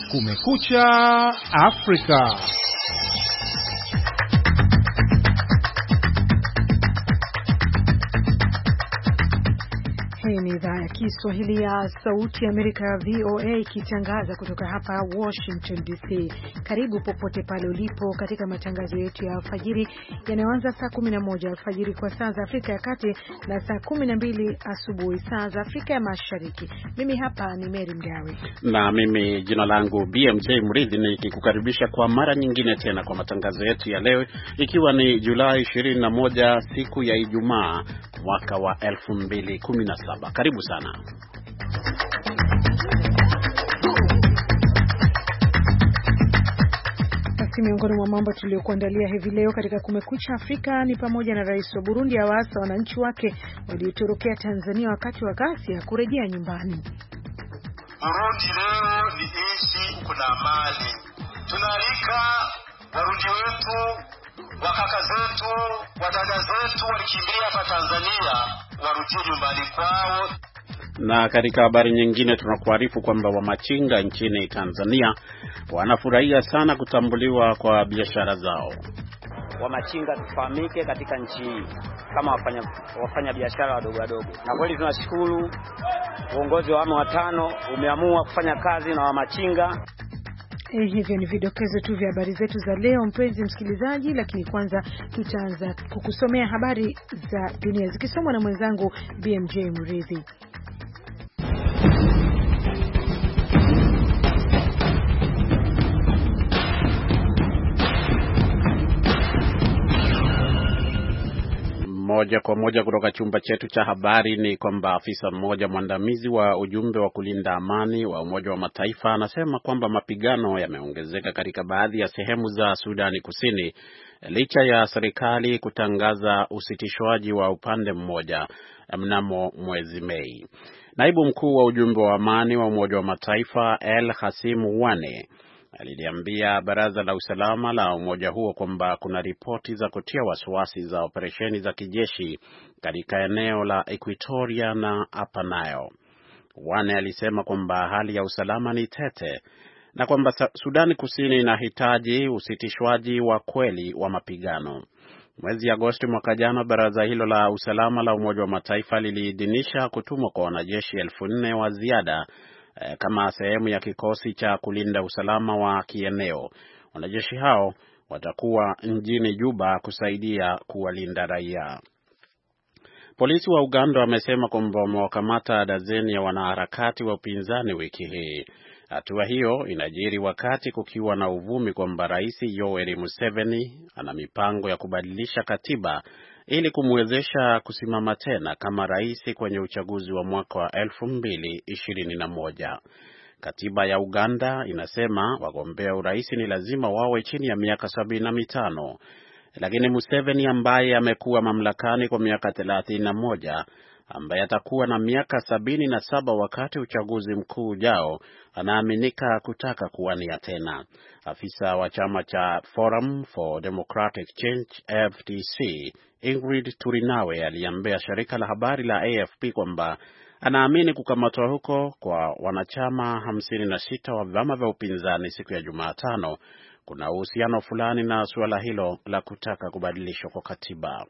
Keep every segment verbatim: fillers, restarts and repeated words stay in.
Kumekucha Afrika. Hii ni idhaa ya Kiswahili ya Sauti ya Amerika V O A ikitangaza kutoka hapa Washington D C. Karibu popote pale ulipo katika matangazo yetu ya alfajiri yanayoanza saa kumi na moja alfajiri kwa saa za Afrika ya Kati na saa kumi na mbili asubuhi saa za Afrika ya Mashariki. Mimi hapa ni Mary Mgawe. Na mimi jina langu B M J Mridhi, nikikukaribisha kwa mara nyingine tena kwa matangazo yetu ya leo, ikiwa ni Julai ishirini na moja, siku ya Ijumaa, mwaka wa elfu mbili kumi na saba. Karibu sana. Basi miongoni mwa mambo tuliyokuandalia hivi leo katika Kumekucha Afrika ni pamoja na Rais wa Burundi awaasa wananchi wake waliotorokea Tanzania wakati wa ghasia kurejea nyumbani. Burundi leo ni nchi kuna amani. Tunaalika Warundi wetu, wakaka zetu, wadada zetu walikimbia hapa Tanzania warudi nyumbani kwao. Na katika habari nyingine tunakuarifu kwamba wamachinga nchini Tanzania wanafurahia sana kutambuliwa kwa biashara zao. Wamachinga tufahamike katika nchi hii kama wafanya wafanya biashara wadogo wadogo. Na kweli tunashukuru uongozi wa awamu wa tano umeamua kufanya kazi na wamachinga. Eh, hivyo ni vidokezo tu vya habari zetu za leo, mpenzi msikilizaji, lakini kwanza tutaanza kukusomea habari za dunia zikisomwa na mwenzangu B M J Mridhi. Moja kwa moja kutoka chumba chetu cha habari ni kwamba afisa mmoja mwandamizi wa ujumbe wa kulinda amani wa Umoja wa Mataifa anasema kwamba mapigano yameongezeka katika baadhi ya sehemu za Sudani Kusini licha ya serikali kutangaza usitishwaji wa upande mmoja mnamo mwezi Mei. Naibu mkuu wa ujumbe wa amani wa Umoja wa Mataifa El Hassim Wane aliliambia Baraza la Usalama la umoja huo kwamba kuna ripoti za kutia wasiwasi za operesheni za kijeshi katika eneo la Equatoria na Upper Nile. Wane alisema kwamba hali ya usalama ni tete na kwamba Sudani Kusini inahitaji usitishwaji wa kweli wa mapigano. Mwezi Agosti mwaka jana, baraza hilo la usalama la Umoja wa Mataifa liliidhinisha kutumwa kwa wanajeshi elfu nne wa ziada kama sehemu ya kikosi cha kulinda usalama wa kieneo. Wanajeshi hao watakuwa mjini Juba kusaidia kuwalinda raia. Polisi wa Uganda wamesema kwamba wamewakamata dazeni ya wanaharakati wa upinzani wiki hii. Hatua hiyo inajiri wakati kukiwa na uvumi kwamba Rais Yoweri Museveni ana mipango ya kubadilisha katiba ili kumwezesha kusimama tena kama rais kwenye uchaguzi wa mwaka wa elfu mbili ishirini na moja. Katiba ya Uganda inasema wagombea urais ni lazima wawe chini ya miaka sabini na mitano. Lakini Museveni ambaye amekuwa mamlakani kwa miaka thelathini na moja, ambaye atakuwa na miaka sabini na saba wakati uchaguzi mkuu ujao, anaaminika kutaka kuwania tena. Afisa wa chama cha Forum for Democratic Change F D C Ingrid Turinawe aliambia shirika la habari la A F P kwamba anaamini kukamatwa huko kwa wanachama hamsini na sita wa vyama vya upinzani siku ya Jumatano kuna uhusiano fulani na suala hilo la kutaka kubadilishwa kwa katiba.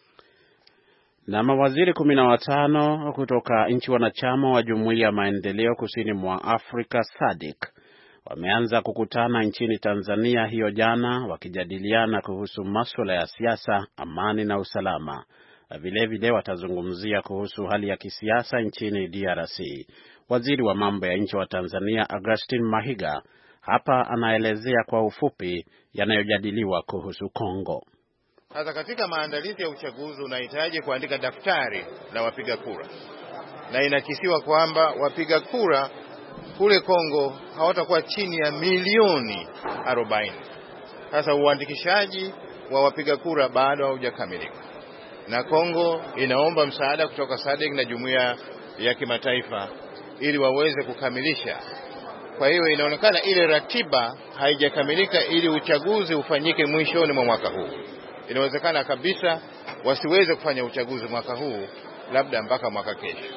Na mawaziri kumi na watano kutoka nchi wanachama wa Jumuiya ya Maendeleo Kusini mwa Afrika S A D C wameanza kukutana nchini Tanzania hiyo jana, wakijadiliana kuhusu masuala ya siasa, amani na usalama. Vile vile watazungumzia kuhusu hali ya kisiasa nchini D R C. Waziri wa mambo ya nje wa Tanzania Augustine Mahiga hapa anaelezea kwa ufupi yanayojadiliwa kuhusu Kongo. Hata katika maandalizi ya uchaguzi unahitaji kuandika daftari la wapiga kura, na inakisiwa kwamba wapiga kura kule Kongo hawatakuwa chini ya milioni arobaini. Sasa uandikishaji wa wapiga kura bado haujakamilika, na Kongo inaomba msaada kutoka S A D C na jumuiya ya kimataifa ili waweze kukamilisha. Kwa hiyo inaonekana ile ratiba haijakamilika ili uchaguzi ufanyike mwishoni mwa mwaka huu. Inawezekana kabisa wasiweze kufanya uchaguzi mwaka huu, labda mpaka mwaka kesho.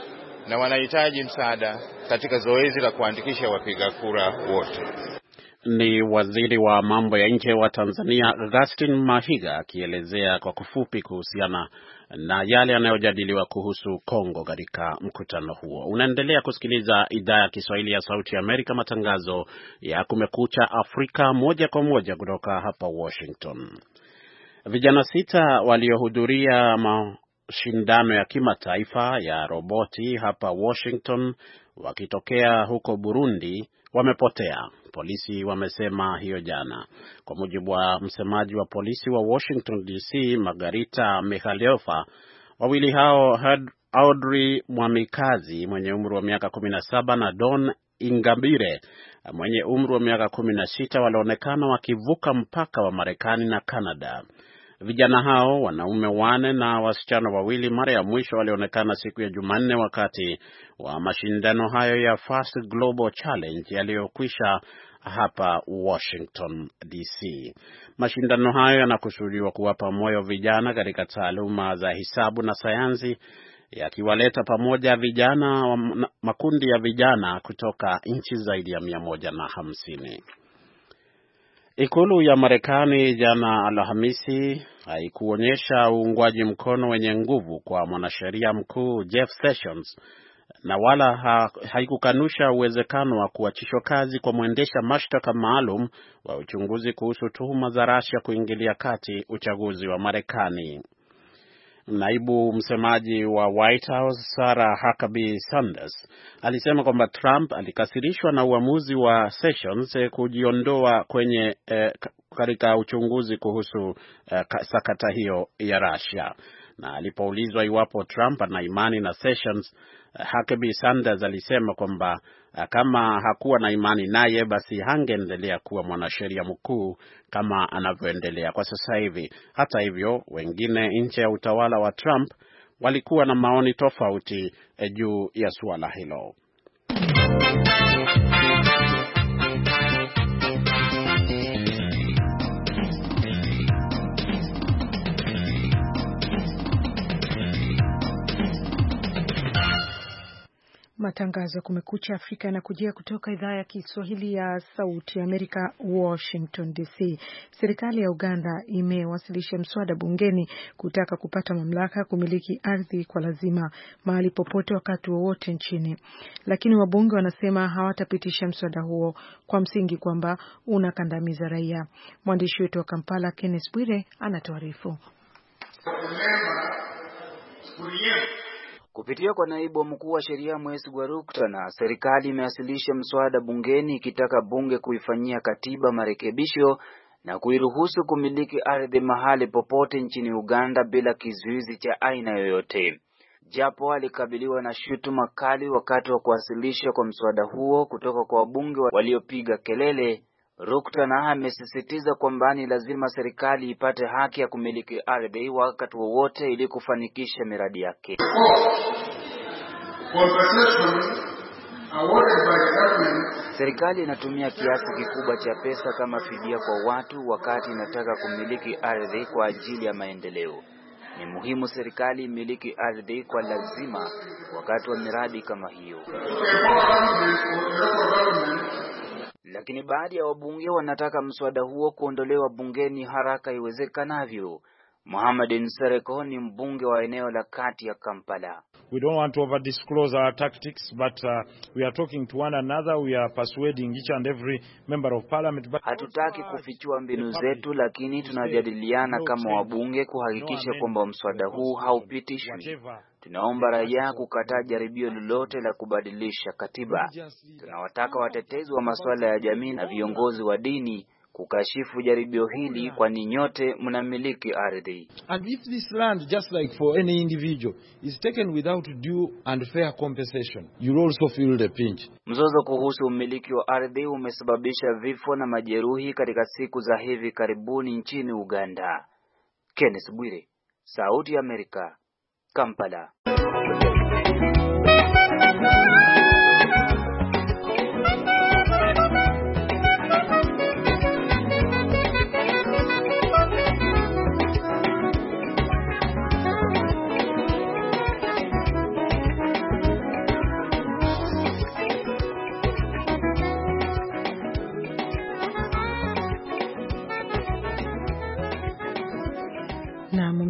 na wanahitaji msaada katika zoezi la kuandikisha wapiga kura wote. Ni waziri wa mambo ya nje wa Tanzania Augustine Mahiga akielezea kwa kufupi kuhusiana na yale yanayojadiliwa kuhusu Kongo katika mkutano huo. Unaendelea kusikiliza idhaa ya Kiswahili ya Sauti ya Amerika, matangazo ya Kumekucha Afrika moja kwa moja kutoka hapa Washington. Vijana sita waliohudhuria mashindano ya kimataifa ya roboti hapa Washington wakitokea huko Burundi wamepotea. Polisi wamesema hiyo jana. Kwa mujibu wa msemaji wa polisi wa Washington D C, Margarita Mikhailofa, wawili hao Audrey Mwamikazi mwenye umri wa miaka kumi na saba na Don Ingabire mwenye umri wa miaka kumi na sita walionekana wakivuka mpaka wa Marekani na Canada. Vijana hao, wanaume wane na wasichana wawili, mara ya mwisho walionekana siku ya Jumanne wakati wa mashindano hayo ya Fast Global Challenge yaliyokwisha hapa Washington D C. Mashindano hayo yanakusudiwa kuwapa moyo vijana katika taaluma za hisabu na sayansi, yakiwaleta pamoja vijana, makundi ya vijana kutoka nchi zaidi ya mia moja na hamsini. Ikulu ya Marekani jana Alhamisi haikuonyesha uungwaji mkono wenye nguvu kwa mwanasheria mkuu Jeff Sessions na wala ha, haikukanusha uwezekano wa kuachishwa kazi kwa mwendesha mashtaka maalum wa uchunguzi kuhusu tuhuma za Russia kuingilia kati uchaguzi wa Marekani. Naibu msemaji wa White House Sarah Huckabee Sanders alisema kwamba Trump alikasirishwa na uamuzi wa Sessions kujiondoa kwenye eh, katika uchunguzi kuhusu eh, sakata hiyo ya Russia. Na alipoulizwa iwapo Trump ana imani na Sessions, Huckabee Sanders alisema kwamba kama hakuwa na imani naye basi hangeendelea kuwa mwanasheria mkuu kama anavyoendelea kwa sasa hivi. Hata hivyo, wengine nje ya utawala wa Trump walikuwa na maoni tofauti juu ya suala hilo. Matangazo ya Kumekucha Afrika yanakujia kutoka idhaa ya Kiswahili ya Sauti ya Amerika, Washington D C. Serikali ya Uganda imewasilisha mswada bungeni kutaka kupata mamlaka kumiliki ardhi kwa lazima mahali popote wakati wowote nchini. Lakini wabunge wanasema hawatapitisha mswada huo kwa msingi kwamba unakandamiza raia. Mwandishi wetu wa Kampala Kenneth Bwire anatuarifu. Kupitia kwa naibu mkuu wa sheria Mwesi Gwarukta, na serikali imewasilisha mswada bungeni ikitaka bunge kuifanyia katiba marekebisho na kuiruhusu kumiliki ardhi mahali popote nchini Uganda bila kizuizi cha aina yoyote. Japo alikabiliwa na shutuma kali wakati wa kuwasilisha kwa mswada huo kutoka kwa wabunge waliopiga kelele, Rukta na amesisitiza kwamba ni lazima serikali ipate haki ya kumiliki ardhi wakati wowote ili kufanikisha miradi yake. Serikali inatumia kiasi kikubwa cha pesa kama fidia kwa watu wakati inataka kumiliki ardhi kwa ajili ya maendeleo. Ni muhimu serikali imiliki ardhi kwa lazima wakati wa miradi kama hiyo. Lakini baadhi ya wabunge wanataka mswada huo kuondolewa bungeni haraka iwezekanavyo. Mohamed Nsereko ni mbunge wa eneo la kati ya Kampala. We don't want to over disclose our tactics, but uh, we are talking to one another. We are persuading each and every member of parliament. But hatutaki kufichua mbinu zetu, lakini tunajadiliana kama wabunge kuhakikisha kwamba mswada huu haupitishwi. Tunaomba raia kukataa jaribio lolote la kubadilisha katiba. Tunawataka watetezi wa masuala ya jamii na viongozi wa dini kukashifu jaribio hili, kwani nyote mnamiliki ardhi. And if this land, just like for any individual, is taken without due and fair compensation, you also feel the pinch. Mzozo kuhusu umiliki wa ardhi umesababisha vifo na majeruhi katika siku za hivi karibuni nchini Uganda. Kenneth Bwire, Sauti ya Amerika, Kampala.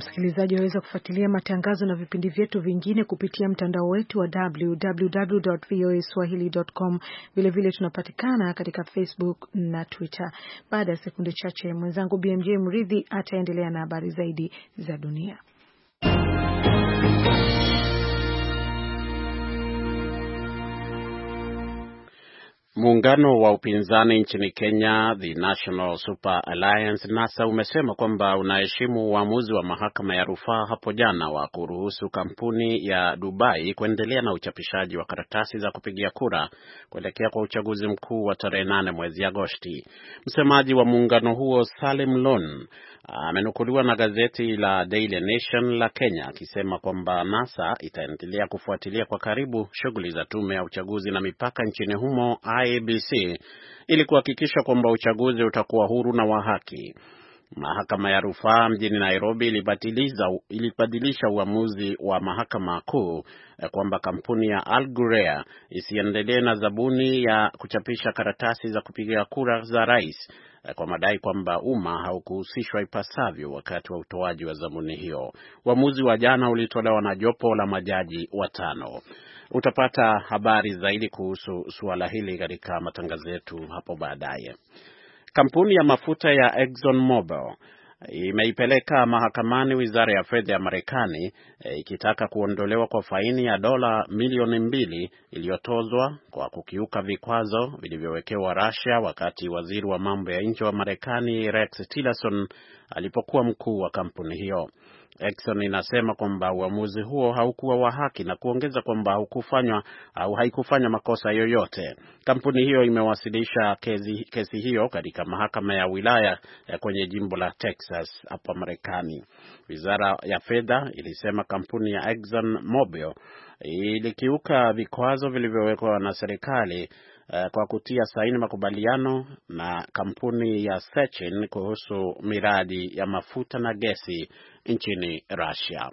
msikilizaji, waweza kufuatilia matangazo na vipindi vyetu vingine kupitia mtandao wetu wa w w w dot v o a swahili dot com. Vile vile tunapatikana katika Facebook na Twitter. Baada ya sekunde chache, mwenzangu B M J Mridhi ataendelea na habari zaidi za dunia. Muungano wa upinzani nchini Kenya, The National Super Alliance NASA, umesema kwamba unaheshimu uamuzi wa mahakama ya rufaa hapo jana wa kuruhusu kampuni ya Dubai kuendelea na uchapishaji wa karatasi za kupigia kura kuelekea kwa uchaguzi mkuu wa tarehe nane mwezi Agosti. Msemaji wa muungano huo, Salim Lon, amenukuliwa na gazeti la Daily Nation la Kenya akisema kwamba NASA itaendelea kufuatilia kwa karibu shughuli za tume ya uchaguzi na mipaka nchini humo I E B C ili kuhakikisha kwamba uchaguzi utakuwa huru na wa haki. Mahakama ya rufaa mjini Nairobi ilibatilisha ilibadilisha uamuzi wa mahakama kuu kwamba kampuni ya Al Ghurair isiendelee na zabuni ya kuchapisha karatasi za kupigia kura za rais kwa madai kwamba umma haukuhusishwa ipasavyo wakati wa utoaji wa zabuni hiyo. Uamuzi wa jana ulitolewa na jopo la majaji watano. Utapata habari zaidi kuhusu suala hili katika matangazo yetu hapo baadaye. Kampuni ya mafuta ya Exxon Mobil imeipeleka mahakamani wizara ya fedha ya Marekani ikitaka kuondolewa kwa faini ya dola milioni mbili iliyotozwa kwa kukiuka vikwazo vilivyowekewa Russia wakati waziri wa mambo ya nje wa Marekani Rex Tillerson alipokuwa mkuu wa kampuni hiyo. Exxon inasema kwamba uamuzi huo haukuwa wa haki na kuongeza kwamba haukufanywa au haikufanya makosa yoyote. Kampuni hiyo imewasilisha kesi, kesi hiyo katika mahakama ya wilaya ya kwenye jimbo la Texas hapa Marekani. Wizara ya fedha ilisema kampuni ya Exxon Mobil ilikiuka vikwazo vilivyowekwa na serikali uh, kwa kutia saini makubaliano na kampuni ya Sechin kuhusu miradi ya mafuta na gesi nchini Russia.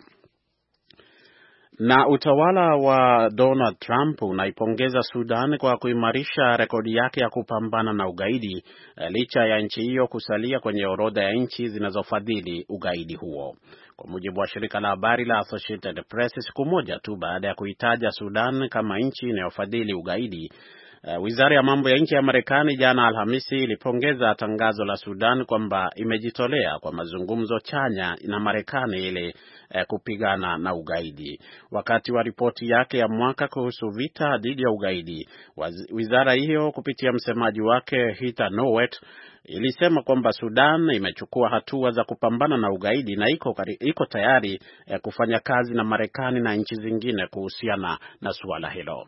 Na utawala wa Donald Trump unaipongeza Sudan kwa kuimarisha rekodi yake ya kupambana na ugaidi licha ya nchi hiyo kusalia kwenye orodha ya nchi zinazofadhili ugaidi huo. Kwa mujibu wa shirika la habari la Associated Press, siku moja tu baada ya kuitaja Sudan kama nchi inayofadhili ugaidi, Uh, Wizara ya mambo ya nje ya Marekani jana Alhamisi ilipongeza tangazo la Sudan kwamba imejitolea kwa mazungumzo chanya na Marekani ili uh, kupigana na ugaidi. Wakati wa ripoti yake ya mwaka kuhusu vita dhidi ya ugaidi, wizara hiyo kupitia msemaji wake Heather Nauert ilisema kwamba Sudan imechukua hatua za kupambana na ugaidi na iko, iko tayari uh, kufanya kazi na Marekani na nchi zingine kuhusiana na suala hilo.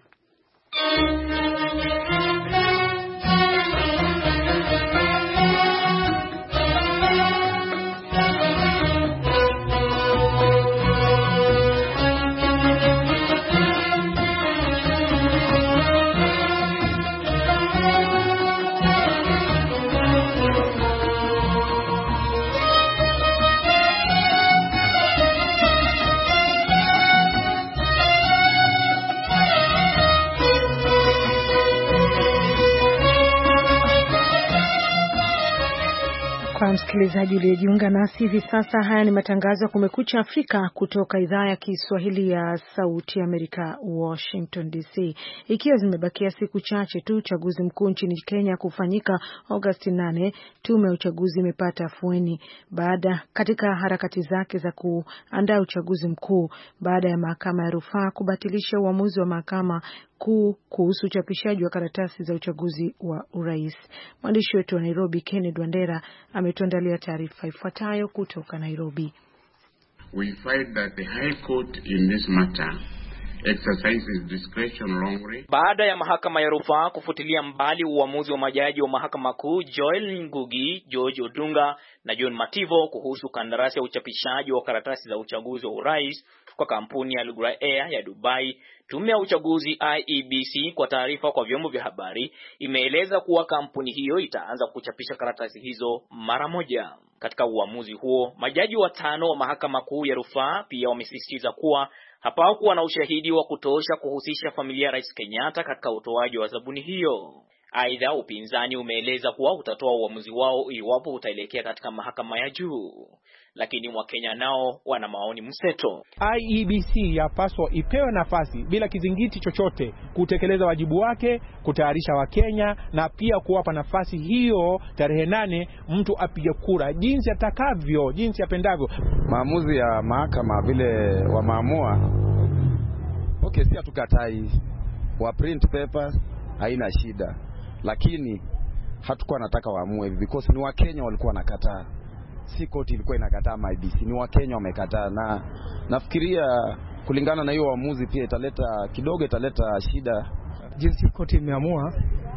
Kwa msikilizaji uliyejiunga nasi hivi sasa, haya ni matangazo ya Kumekucha Afrika kutoka idhaa ya Kiswahili ya Sauti ya Amerika, Washington D C. Ikiwa zimebakia siku chache tu uchaguzi mkuu nchini Kenya kufanyika Agosti nane, tume ya uchaguzi imepata afueni baada katika harakati zake za kuandaa uchaguzi mkuu baada ya mahakama ya rufaa kubatilisha uamuzi wa mahakama kuu kuhusu uchapishaji wa karatasi za uchaguzi wa urais. Mwandishi wetu wa Nairobi, Kennedy Wandera, ametuandalia taarifa ifuatayo kutoka Nairobi. We find that the High Court in this matter exercises discretion wrongly. Baada ya mahakama ya rufaa kufutilia mbali uamuzi wa majaji wa mahakama kuu Joel Ngugi, George Odunga na John Mativo kuhusu kandarasi ya uchapishaji wa karatasi za uchaguzi wa urais kwa kampuni ya Al Ghurair ya Dubai, tume ya uchaguzi I E B C kwa taarifa kwa vyombo vya habari imeeleza kuwa kampuni hiyo itaanza kuchapisha karatasi hizo mara moja. Katika uamuzi huo, majaji watano wa mahakama kuu ya rufaa pia wamesisitiza kuwa hapakuwa na ushahidi wa kutosha kuhusisha familia ya Rais Kenyatta katika utoaji wa zabuni hiyo. Aidha, upinzani umeeleza kuwa utatoa uamuzi wao iwapo utaelekea katika mahakama ya juu. Lakini Wakenya nao wana maoni mseto. I E B C yapaswa ipewe nafasi bila kizingiti chochote kutekeleza wajibu wake, kutayarisha Wakenya na pia kuwapa nafasi hiyo tarehe nane mtu apige kura jinsi atakavyo, jinsi apendavyo. Maamuzi ya mahakama vile wameamua, okay, si hatukatai wa print papers, haina shida, lakini hatukuwa nataka waamue because ni Wakenya walikuwa wanakataa. Si koti ilikuwa inakataa I E B C, ni Wakenya wamekataa, na nafikiria kulingana na hiyo uamuzi pia italeta kidogo italeta shida. Jinsi koti imeamua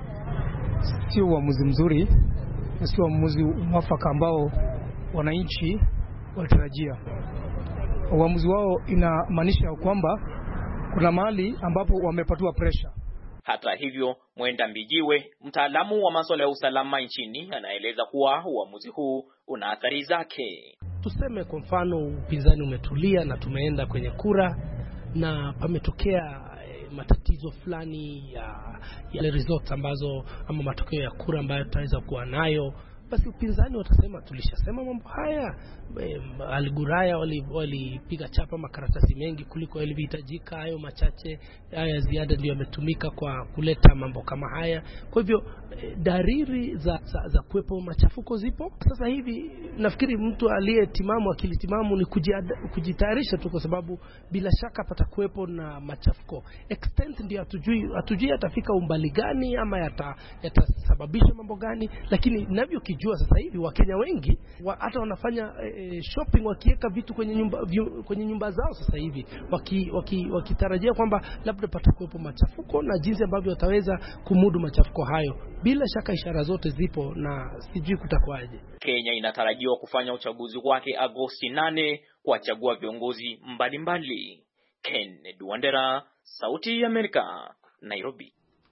sio uamuzi mzuri, sio uamuzi mwafaka ambao wananchi walitarajia. Uamuzi wao inamaanisha kwamba kuna mahali ambapo wamepatiwa pressure. Hata hivyo, Mwenda Mbijiwe, mtaalamu wa masuala ya usalama nchini, anaeleza kuwa uamuzi huu una athari zake. Tuseme kwa mfano upinzani umetulia na tumeenda kwenye kura na pametokea eh, matatizo fulani ya yale results ambazo ama matokeo ya kura ambayo tutaweza kuwa nayo, basi upinzani watasema tulishasema mambo haya. Aliguraya walipiga wali chapa makaratasi mengi kuliko yalivyohitajika, hayo machache haya ziada ndio yametumika kwa kuleta mambo kama haya. Kwa hivyo dariri za za, za kuwepo machafuko zipo. Sasa hivi nafikiri mtu aliyetimamu akili timamu ni kujitayarisha tu, kwa sababu bila shaka patakuwepo na machafuko. Extent ndio hatujui hatujui atafika umbali gani ama yata yatasababisha mambo gani, lakini ninavyo kijua sasa hivi Wakenya wengi wa, hata wanafanya e, shopping wakiweka vitu kwenye nyumba vyu, kwenye nyumba zao sasa hivi wakitarajia waki, waki kwamba labda patakuwepo machafuko na jinsi ambavyo wataweza kumudu machafuko hayo. Bila shaka ishara zote zipo na sijui kutakwaje. Kenya inatarajiwa kufanya uchaguzi wake Agosti nane kuwachagua viongozi mbalimbali. Kenneth Wandera, Sauti ya Amerika, Nairobi.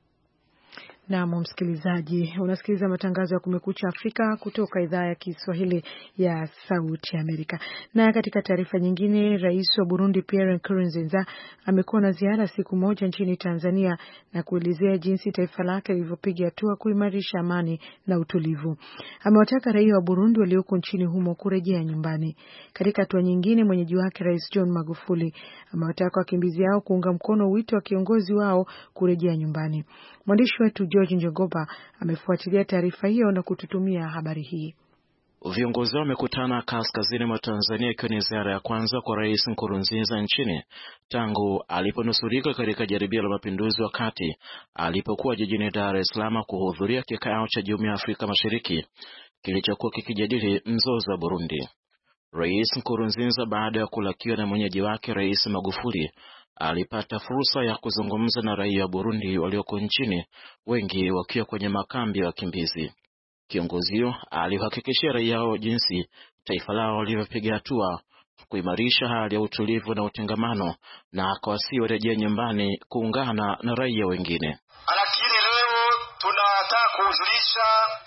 Na msikilizaji, unasikiliza matangazo ya Kumekucha Afrika kutoka idhaa ya Kiswahili ya Sauti ya Amerika. Na katika taarifa nyingine, Rais wa Burundi Pierre Nkurunziza amekuwa na ziara siku moja nchini Tanzania na kuelezea jinsi taifa lake lilivyopiga hatua kuimarisha amani na utulivu. Amewataka raia wa Burundi walioko nchini humo kurejea nyumbani. Katika hatua nyingine, mwenyeji wake Rais John Magufuli amewataka wakimbizi hao kuunga mkono wito wa kiongozi wao kurejea nyumbani. Mwandishi wetu George Njogoba amefuatilia taarifa hiyo na kututumia habari hii. Viongozi wamekutana kaskazini mwa Tanzania ikiwa ni ziara ya kwanza kwa Rais Nkurunziza nchini tangu aliponusurika katika jaribio la mapinduzi wakati alipokuwa jijini Dar es Salaam kuhudhuria kikao cha Jumuiya ya Afrika Mashariki kilichokuwa kikijadili mzozo wa Burundi. Rais Nkurunziza, baada ya kulakiwa na mwenyeji wake Rais Magufuli, alipata fursa ya kuzungumza na raia wa Burundi walioko nchini, wengi wakiwa kwenye makambi ya wakimbizi. Kiongozi huyo alihakikishia raia hao jinsi taifa lao lilivyopiga hatua kuimarisha hali ya utulivu na utengamano, na akawasihi warejea nyumbani kuungana na raia wengine. Lakini leo tunataka kujulisha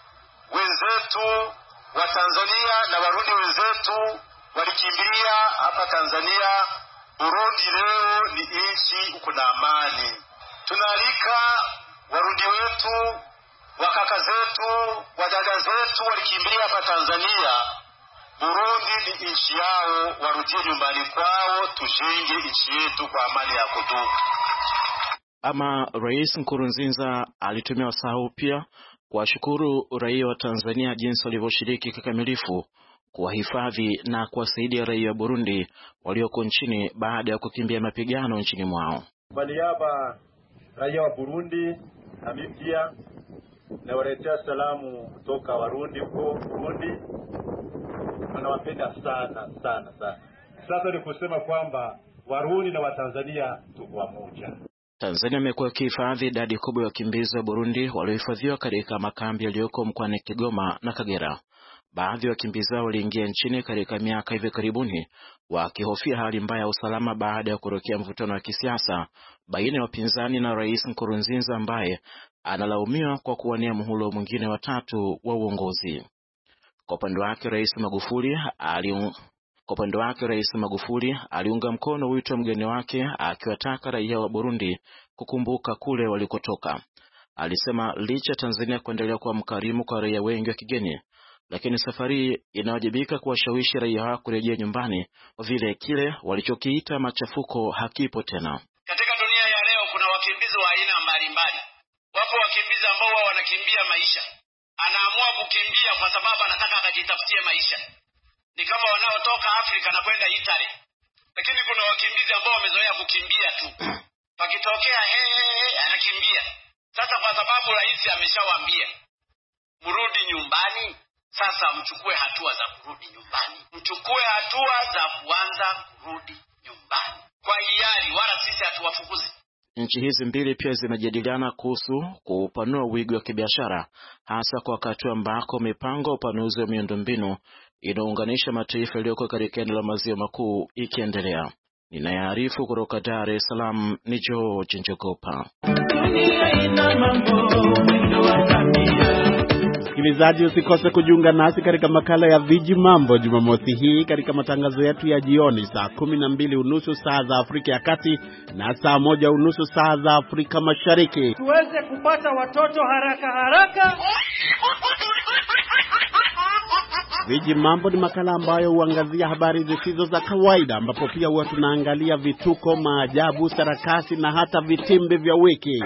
wenzetu wa Tanzania na Warundi wenzetu walikimbilia hapa Tanzania, Burundi leo ni nchi uko na amani. Tunaalika Warundi wetu, wakaka zetu, wadada zetu walikimbilia hapa Tanzania, Burundi ni nchi yao, warudie nyumbani kwao, tujenge nchi yetu kwa amani ya kudumu. Ama Rais Nkurunziza alitumia wasaa pia kuwashukuru raia wa Tanzania jinsi walivyoshiriki kikamilifu kuwahifadhi na kuwasaidia raia wa Burundi walioko nchini baada ya kukimbia mapigano nchini mwao. Kwa niaba raia wa Burundi, nami pia nawaletea salamu kutoka Warundi huko Burundi. Tunawapenda sana sana sana. Sasa ni kusema kwamba Warundi na Watanzania tuko pamoja. Tanzania imekuwa ikihifadhi idadi kubwa ya wakimbizi wa Burundi waliohifadhiwa katika makambi yaliyoko mkoani Kigoma na Kagera. Baadhi ya wakimbizi waliingia nchini katika miaka hivi karibuni wakihofia hali mbaya ya usalama baada ya kurokea mvutano wa kisiasa baina ya wapinzani na Rais Nkurunziza ambaye analaumiwa kwa kuwania muhula mwingine wa tatu wa uongozi. Kwa upande wake Rais Magufuli aliung... Kwa upande wake Rais Magufuli aliunga mkono wito wa mgeni wake akiwataka raia wa Burundi kukumbuka kule walikotoka. alisema licha Tanzania kuendelea kuwa mkarimu kwa raia wengi wa kigeni, lakini safari inawajibika kuwashawishi raia kurejea nyumbani kwa vile kile walichokiita machafuko hakipo tena. Katika dunia ya leo kuna wakimbizi wa aina mbalimbali. Wapo wakimbizi ambao wao wanakimbia maisha. Anaamua kukimbia kwa sababu anataka akajitafutie maisha. Ni kama wanaotoka Afrika na kwenda Italy. Lakini kuna wakimbizi ambao wamezoea kukimbia tu. Pakitokea he he he anakimbia. Sasa kwa sababu rais ameshawaambia mrudi nyumbani, sasa mchukue hatua za kurudi nyumbani. Mchukue hatua za kuanza kurudi nyumbani. Kwa hiari, wala sisi hatuwafukuzi. Nchi hizi mbili pia zimejadiliana kuhusu kupanua wigo wa kibiashara, hasa kwa wakati ambako mipango ya upanuzi wa miundombinu inaunganisha mataifa yaliyoko katika eneo la maziwa makuu ikiendelea. Ninayaarifu kutoka Dar es Salaam ni George Njogopa. Msikilizaji, usikose kujiunga nasi katika makala ya Viji Mambo Jumamosi hii katika matangazo yetu ya jioni saa kumi na mbili unusu saa za Afrika ya Kati na saa moja unusu saa za Afrika Mashariki. Tuweze kupata watoto haraka haraka. Viji Mambo ni makala ambayo huangazia habari zisizo za kawaida, ambapo pia huwa tunaangalia vituko, maajabu, sarakasi na hata vitimbi vya wiki.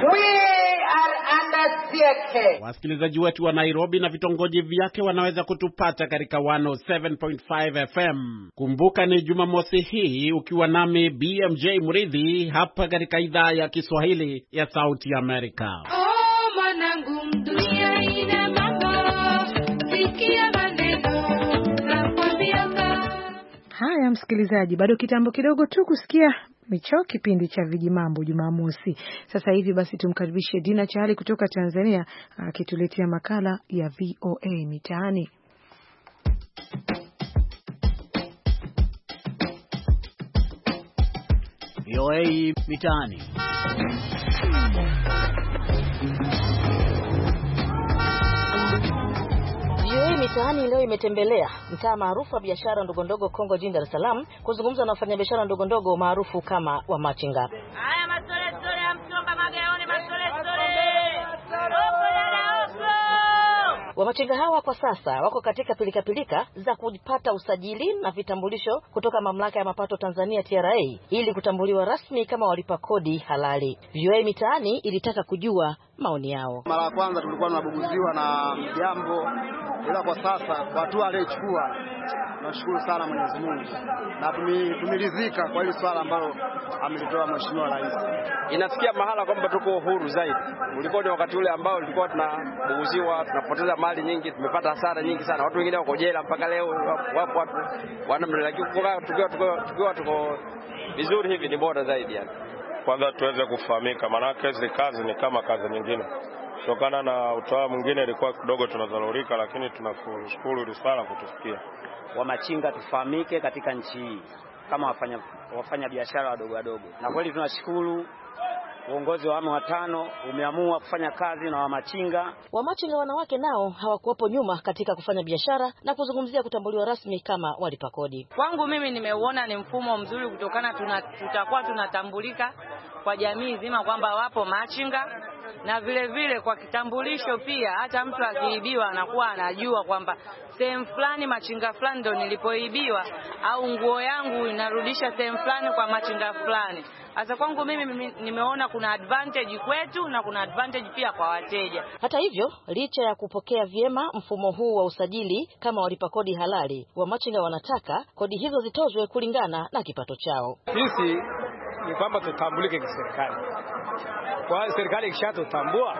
Wasikilizaji wetu wa Nairobi na vitongoji vyake wanaweza kutupata katika one oh seven point five F M. Kumbuka ni Jumamosi hii ukiwa nami B M J Muridhi hapa katika idhaa ya Kiswahili ya Sauti ya Amerika. Oh, manangu dunia ina mambo, sikia maneno na kwambianga. Haya msikilizaji, bado kitambo kidogo tu kusikia micho kipindi cha Viji Mambo Jumamosi. Sasa hivi basi tumkaribishe Dina Chali kutoka Tanzania akituletea makala ya V O A Mitaani. V O A Mitaani. Mitaani leo imetembelea mtaa maarufu wa biashara ndogo ndogo Kongo jijini Dar es Salaam kuzungumza na wafanyabiashara ndogo ndogo maarufu kama wamachinga. Haya masole sole ya mchomba magaoni masole sole. Opo dada opo. Wamachinga hawa kwa sasa wako katika pilika pilika za kupata usajili na vitambulisho kutoka mamlaka ya mapato Tanzania T R A ili kutambuliwa rasmi kama walipa kodi halali. V O A Mitaani ilitaka kujua maoni yao. Mara ya kwanza tulikuwa tunabuguziwa na jambo, ila kwa sasa kwa hatua aliyochukua tunashukuru sana Mwenyezi Mungu na tumilizika kwa hili swala ambalo amelitoa Mheshimiwa Rais. Inafikia mahala kwamba tuko uhuru zaidi. Ulikuwa ni wakati ule ambao tulikuwa tunabuguziwa, tunapoteza mali nyingi, tumepata hasara nyingi sana. Watu wengine wako jela mpaka leo, wapo watu wanamlaki kukaa tukiwa tukiwa tukiwa tuko vizuri hivi ni bora zaidi yani. Kwanza tuweze kufahamika, maana hizi kazi ni kama kazi nyingine. Kutokana na utawala mwingine ilikuwa kidogo tunadhalurika, lakini tunakushukuru risala kutufikia. Wamachinga tufahamike katika nchi hii kama wafanya wafanya biashara wadogo wadogo. Na kweli tunashukuru uongozi wa awamu watano umeamua kufanya kazi na wamachinga. Wamachinga wanawake nao hawakuwapo nyuma katika kufanya biashara na kuzungumzia kutambuliwa rasmi kama walipa kodi. Kwangu mimi nimeuona ni mfumo mzuri kutokana tuna, tutakuwa tunatambulika kwa jamii nzima kwamba wapo machinga, na vile vile kwa kitambulisho pia hata mtu akiibiwa anakuwa anajua kwamba sehemu fulani machinga fulani ndo nilipoibiwa, au nguo yangu inarudisha sehemu fulani kwa machinga fulani. Sasa kwangu mimi nimeona kuna advantage kwetu na kuna advantage pia kwa wateja. Hata hivyo, licha ya kupokea vyema mfumo huu wa usajili kama walipa kodi halali, wamachinga wanataka kodi hizo zitozwe kulingana na kipato chao. Sisi ni kwamba tutambulike kiserikali. Kwa serikali ikishatutambua,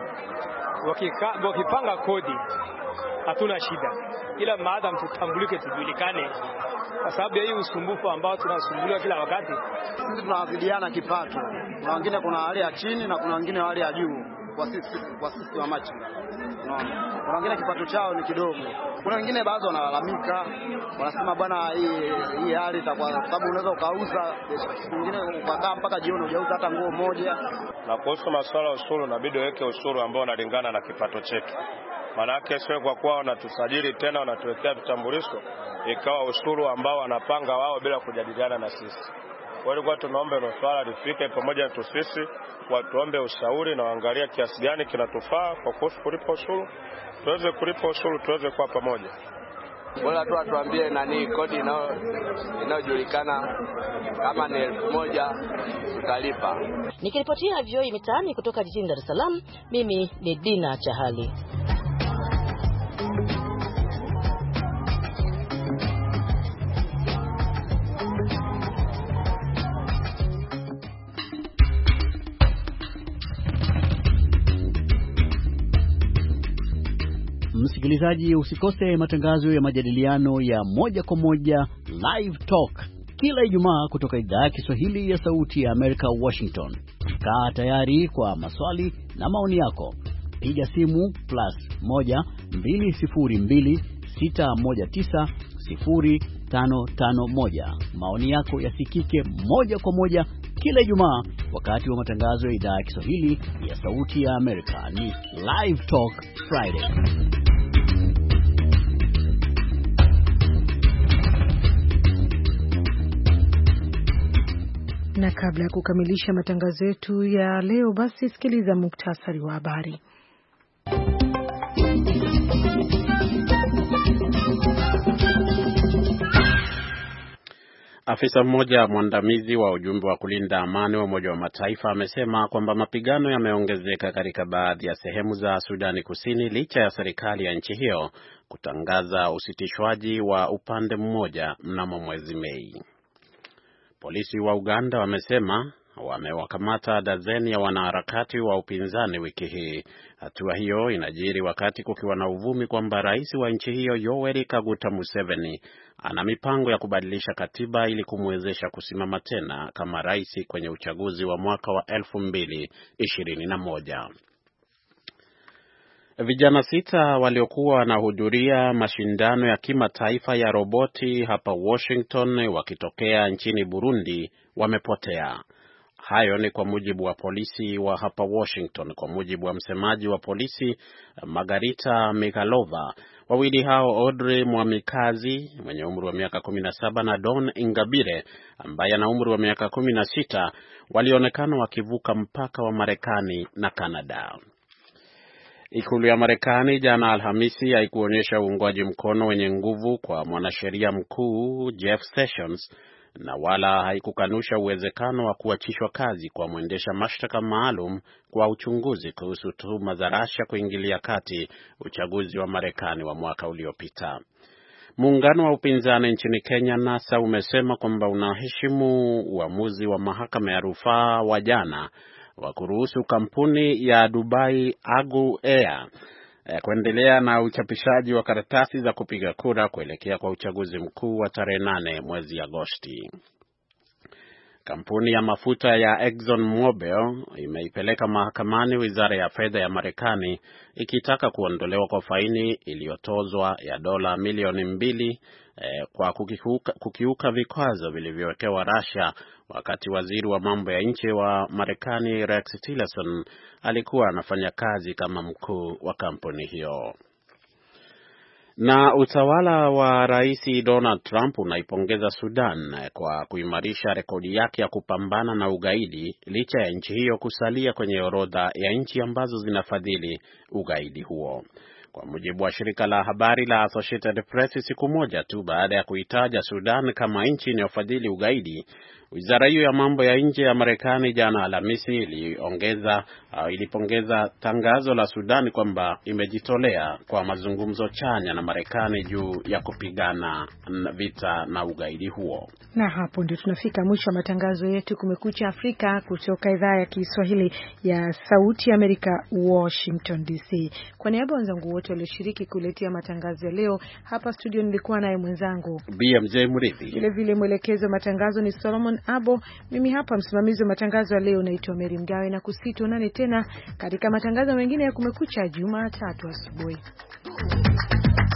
wakipanga kodi hatuna shida, ila maadam tutambulike, tujulikane, kwa sababu ya hii usumbufu ambao tunasumbuliwa kila wakati. Sisi tunawazidiana kipato, na wengine kuna hali ya chini na kuna wengine hali ya juu kwa sisi kwa sisi wa machinga. Unaona, kuna wengine kipato chao ni kidogo, kuna wengine baadhi wanalalamika, wanasema bwana hii hii hali itakuwa, sababu unaweza ukauza wengine ukakaa mpaka jioni hujauza hata nguo moja. Na kuhusu masuala ya ushuru, inabidi weke ushuru ambao unalingana na kipato chetu. Maana yake sio kwa kuwa wanatusajili tena wanatuwekea vitambulisho ikawa ushuru ambao wanapanga wao bila kujadiliana na sisi. Walikuwa tunaomba hilo swala lifike pamoja na sisi, watuombe ushauri na waangalia kiasi gani kinatufaa kwa kuhusu kulipa ushuru. Tuweze kulipa ushuru, tuweze kuwa pamoja. Bora tu atuambie nani kodi inao inayojulikana kama ni elfu moja tutalipa. Nikiripotia V O A mitaani kutoka jijini Dar es Salaam, mimi ni Dina Chahali. Msikilizaji, usikose matangazo ya majadiliano ya moja kwa moja Live Talk kila Ijumaa kutoka idhaa ya Kiswahili ya Sauti ya Amerika, Washington. Kaa tayari kwa maswali na maoni yako. Piga simu plus moja mbili sifuri mbili sita moja tisa sifuri tano tano moja. Maoni yako yasikike moja kwa moja kila Ijumaa wakati wa matangazo ya idhaa ya Kiswahili ya Sauti ya Amerika. Ni Live Talk Friday. Na kabla ya kukamilisha matangazo yetu ya leo, basi sikiliza muktasari wa habari. Afisa mmoja mwandamizi wa ujumbe wa kulinda amani wa Umoja wa Mataifa amesema kwamba mapigano yameongezeka katika baadhi ya sehemu za Sudani Kusini licha ya serikali ya nchi hiyo kutangaza usitishwaji wa upande mmoja mnamo mwezi Mei. Polisi wa Uganda wamesema wamewakamata dazeni ya wanaharakati wa upinzani wiki hii. Hatua hiyo inajiri wakati kukiwa na uvumi kwamba rais wa nchi hiyo Yoweri Kaguta Museveni ana mipango ya kubadilisha katiba ili kumwezesha kusimama tena kama rais kwenye uchaguzi wa mwaka wa elfu mbili ishirini na moja. Vijana sita waliokuwa wanahudhuria mashindano ya kimataifa ya roboti hapa Washington wakitokea nchini Burundi wamepotea. Hayo ni kwa mujibu wa polisi wa hapa Washington. Kwa mujibu wa msemaji wa polisi Margarita Mikalova, wawili hao Audrey Mwamikazi mwenye umri wa miaka kumi na saba na Don Ingabire ambaye ana umri wa miaka kumi na sita walionekana wakivuka mpaka wa Marekani na Canada. Ikulu ya Marekani jana Alhamisi haikuonyesha uungwaji mkono wenye nguvu kwa mwanasheria mkuu Jeff Sessions na wala haikukanusha uwezekano wa kuachishwa kazi kwa mwendesha mashtaka maalum kwa uchunguzi kuhusu tuhuma za Russia kuingilia kati uchaguzi wa Marekani wa mwaka uliopita. Muungano wa upinzani nchini Kenya NASA umesema kwamba unaheshimu uamuzi wa mahakama ya rufaa wa jana wa kuruhusu kampuni ya Dubai Agu Air kuendelea na uchapishaji wa karatasi za kupiga kura kuelekea kwa uchaguzi mkuu wa tarehe nane mwezi Agosti. Kampuni ya mafuta ya Exxon Mobil imeipeleka mahakamani wizara ya fedha ya Marekani ikitaka kuondolewa kwa faini iliyotozwa ya dola milioni mbili eh, kwa kukiuka, kukiuka vikwazo vilivyowekewa Russia wakati waziri wa mambo ya nje wa Marekani Rex Tillerson alikuwa anafanya kazi kama mkuu wa kampuni hiyo. Na utawala wa Rais Donald Trump unaipongeza Sudan kwa kuimarisha rekodi yake ya kupambana na ugaidi licha ya nchi hiyo kusalia kwenye orodha ya nchi ambazo zinafadhili ugaidi huo. Kwa mujibu wa shirika la habari la Associated Press, siku moja tu baada ya kuitaja Sudan kama nchi inayofadhili ugaidi, wizara hiyo ya mambo ya nje ya Marekani jana Alhamisi iliongeza uh, ilipongeza tangazo la Sudan kwamba imejitolea kwa mazungumzo chanya na Marekani juu ya kupigana vita na ugaidi huo. Na hapo ndio tunafika mwisho wa matangazo yetu Kumekucha Afrika kutoka idhaa ya Kiswahili ya Sauti ya Amerika, Washington D C. Kwa niaba ya wenzangu wote walioshiriki kuletea matangazo ya leo, hapa studio nilikuwa naye mwenzangu B M J Murithi. Vile vile mwelekezo wa matangazo ni Solomon Abo. Mimi hapa msimamizi wa matangazo ya leo naitwa Mary Mgawe, na kusitu nane tena katika matangazo mengine ya Kumekucha Jumatatu asubuhi.